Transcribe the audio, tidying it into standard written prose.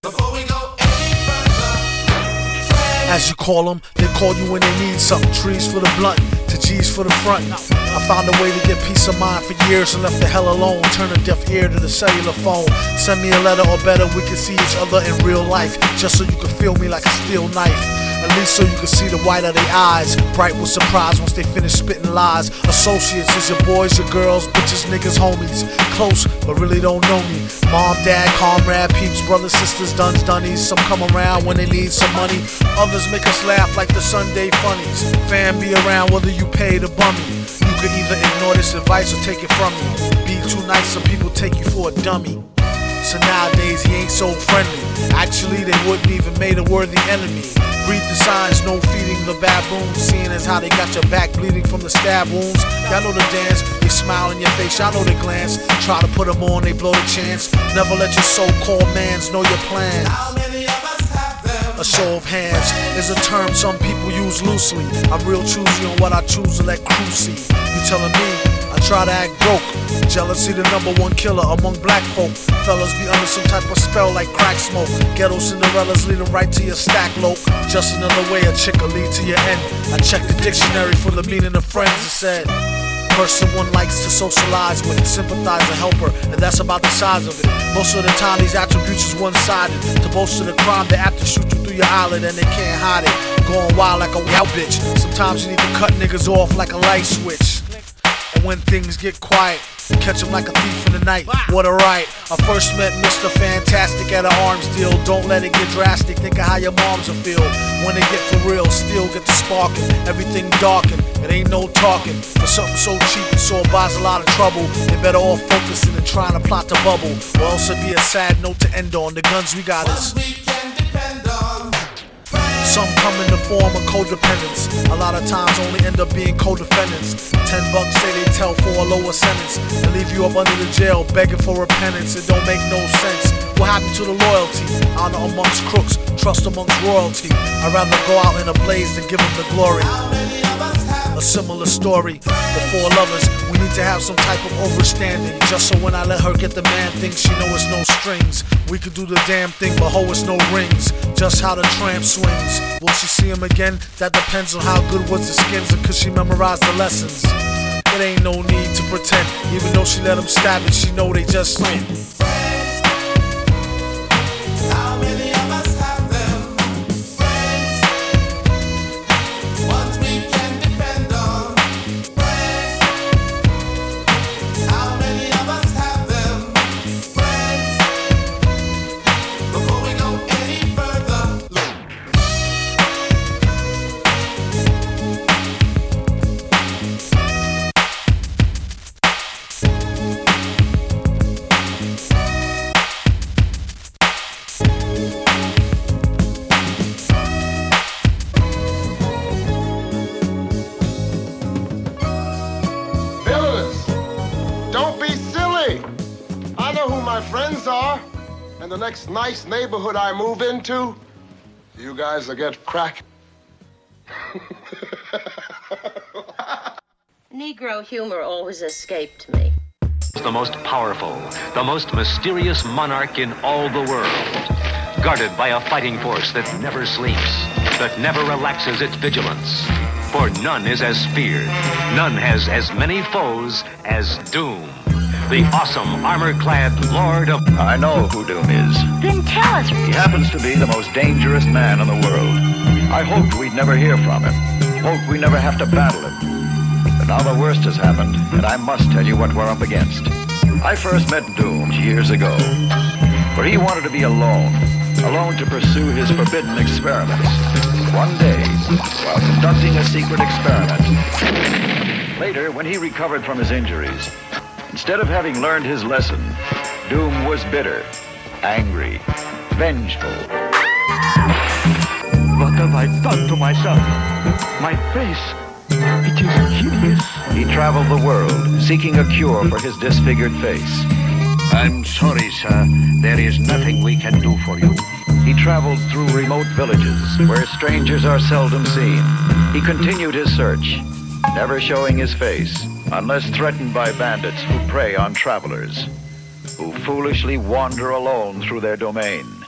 Before we go any further, As you call them, they call you when they need something. Trees for the blunt, to G's for the front. I found a way to get peace of mind for years and left the hell alone. Turn a deaf ear to the cellular phone. Send me a letter or better, we can see each other in real life. Just so you can feel me like a steel knife. At least so you can see the white of their eyes. Bright with surprise once they finish spitting lies. Associates is your boys, your girls, bitches, niggas, homies. Close, but really don't know me. Mom, dad, comrade, peeps, brothers, sisters, duns, dunnies. Some come around when they need some money. Others make us laugh like the Sunday funnies. Fan be around whether you pay the bummy. You could either ignore this advice or take it from me. Be too nice, some people take you for a dummy. So nowadays he ain't so friendly. Actually they wouldn't even made a worthy enemy. Read the signs, no feeding the baboons. Seeing as how they got your back bleeding from the stab wounds. Y'all know the dance, they smile in your face, y'all know the glance. Try to put them on, they blow the chance. Never let your so-called mans know your plans. how many of us have them? A show of hands is a term some people use loosely. I'm real choosy on what I choose to let crew see. You telling me I try to act broke? Jealousy the #1 killer among black folk. Fellas be under some type of spell like crack smoke. Ghetto Cinderellas leading right to your stack loc. Just another way a chick will lead to your end. I checked the dictionary for the meaning of friends. It said person one likes to socialize with, sympathize or help her, and that's about the size of it. Most of the time these attributes is one-sided. To boast of the crime, they apt to shoot you through your eyelid and they can't hide it. Going wild like a wild bitch. Sometimes you need to cut niggas off like a light switch. And when things get quiet, catch him like a thief in the night. What a right. I first met Mr. Fantastic at an arms deal. Don't let it get drastic. Think of how your moms will feel when they get for real. Still get the sparking. Everything darkened. It ain't no talking. For something so cheap and so it buys a lot of trouble. They better off focusing and trying to plot the bubble. Or else it'd be a sad note to end on. The guns we got is We can depend on. some come in the form of codependence. A lot of times only end up being co-defendants. $10 say they tell for a lower sentence and leave you up under the jail begging for repentance. It don't make no sense. What happened to the loyalty? Honor amongst crooks, trust amongst royalty. I'd rather go out in a blaze than give them the glory. How many of us have A similar story. Before lovers, we need to have some type of overstanding. Just so when I let her get the man thing, she know it's no strings. We could do the damn thing, but ho, it's no rings. Just how the tramp swings. Will she see him again? That depends on how good was the skins and could she memorize the lessons. It ain't no need to pretend. Even though she let him stab it, she know they just win. friends? How many of us have them? Friends, ones we can depend on. Friends, how many of us have them? Friends, before we go any further, look. Phyllis, don't be silly. I know who my friends are, and the next nice neighborhood I move into, you guys will get crack. Negro humor always escaped me. The most powerful, the most mysterious monarch in all the world. Guarded by a fighting force that never sleeps, that never relaxes its vigilance. For none is as feared, none has as many foes as Doom. The awesome armor-clad Lord of... I know who Doom is. Then tell us. He happens to be the most dangerous man in the world. I hoped we'd never hear from him. Hoped we never have to battle him. But now the worst has happened, and I must tell you what we're up against. I first met Doom years ago, where he wanted to be alone to pursue his forbidden experiments. One day, while conducting a secret experiment, later, when he recovered from his injuries, instead of having learned his lesson, Doom was bitter, angry, vengeful. What have I done to myself? My face, it is hideous. He traveled the world, seeking a cure for his disfigured face. I'm sorry, sir. There is nothing we can do for you. He traveled through remote villages, where strangers are seldom seen. He continued his search, never showing his face, unless threatened by bandits who prey on travelers, who foolishly wander alone through their domain.